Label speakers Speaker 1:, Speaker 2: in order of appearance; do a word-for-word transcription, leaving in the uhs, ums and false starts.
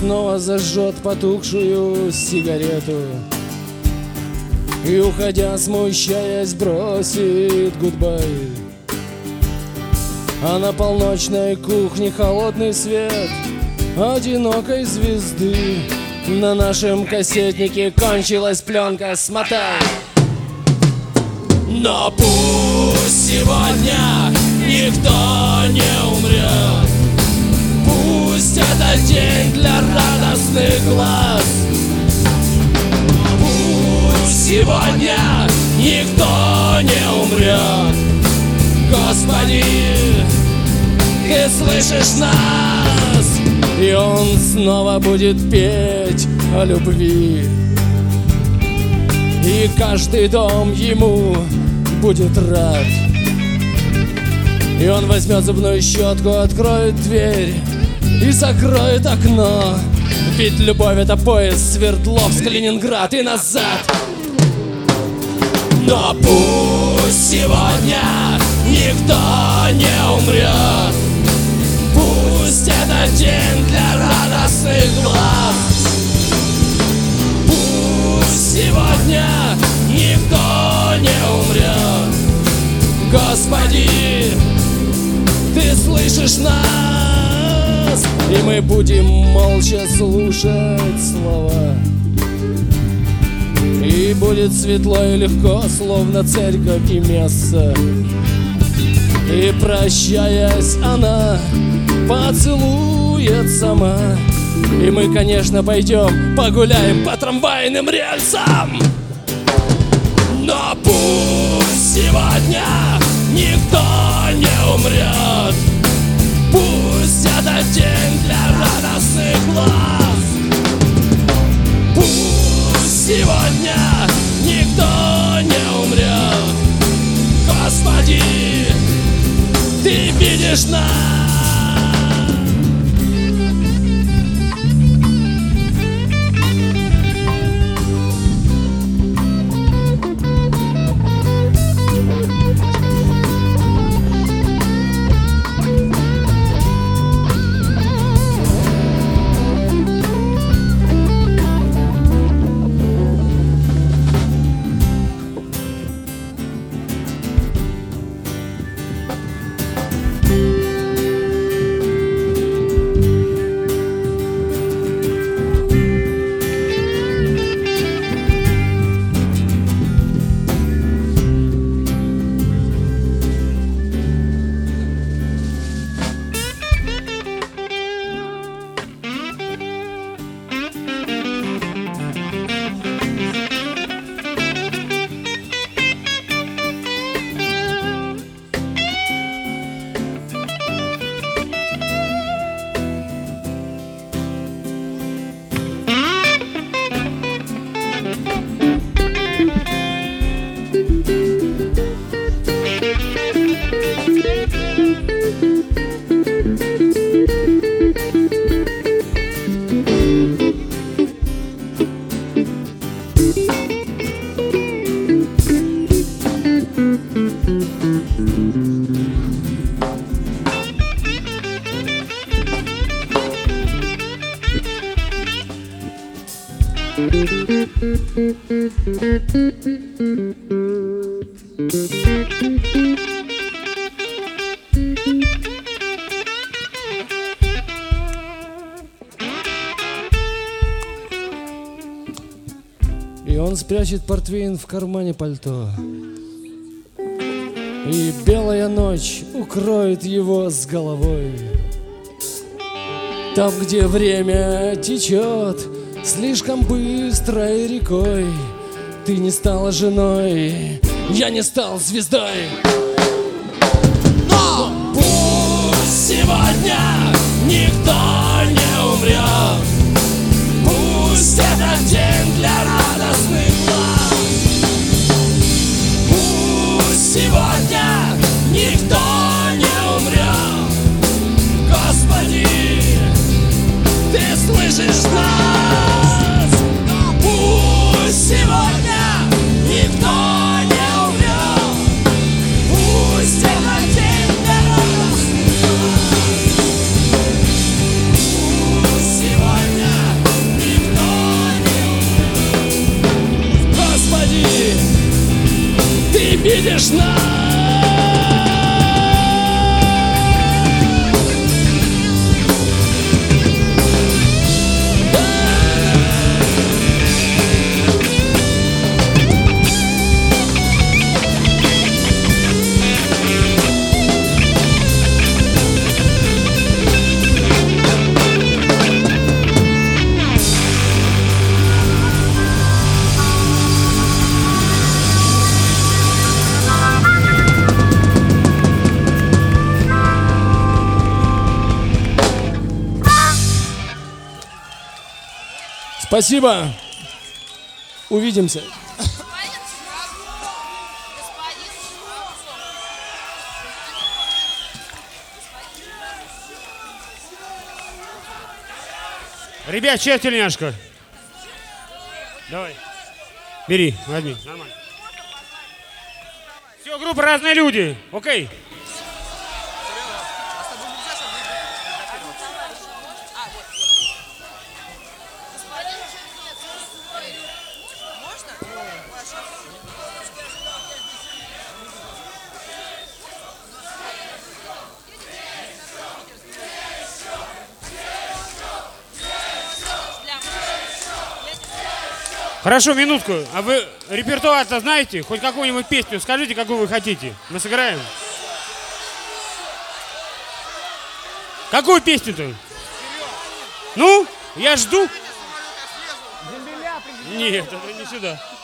Speaker 1: снова зажжет потухшую сигарету и, уходя, смущаясь, бросит гудбай. А на полночной кухне холодный свет одинокой звезды. На нашем кассетнике кончилась пленка, смотай. Но пусть сегодня никто не умрет, пусть это день для радостных глаз. Пусть сегодня никто не умрет, Господи, Ты слышишь нас? И Он снова будет петь о любви, и каждый дом Ему будет рад. И Он возьмет зубную щетку, откроет дверь и закроет окно. Ведь любовь — это поезд Свердловск-Ленинград и назад. Но пусть сегодня никто не умрет, пусть это день для радостных глаз. Пусть сегодня никто не умрет, Господи, Ты слышишь нас? И мы будем молча слушать слова, и будет светло и легко, словно церковь и месса. И, прощаясь, она поцелует сама. И мы, конечно, пойдем погуляем по трамвайным рельсам. Но пусть сегодня никто не умрет, пусть это день для радостных глаз. Пусть сегодня никто не умрет, Господи, Ты видишь нас. И он спрячет портвейн в кармане пальто, и белая ночь укроет его с головой. Там, где время течет слишком быстрой рекой, ты не стала женой, я не стал звездой. Но пусть сегодня никто не умрет, пусть это день для радостных глаз. Пусть сегодня никто не умрет, Господи, Ты слышишь нас? Пусть сегодня никто не умрет, пусть это день для радостных глаз. Пусть сегодня видишь нас. Спасибо. Увидимся.
Speaker 2: Ребят, чья тельняшка? Давай. Бери, возьми. Нормально. Все, группа разные люди. Окей. Хорошо, минутку. А вы репертуар-то знаете? Хоть какую-нибудь песню скажите, какую вы хотите. Мы сыграем. Какую песню-то? Ну, я жду. Нет, это не сюда.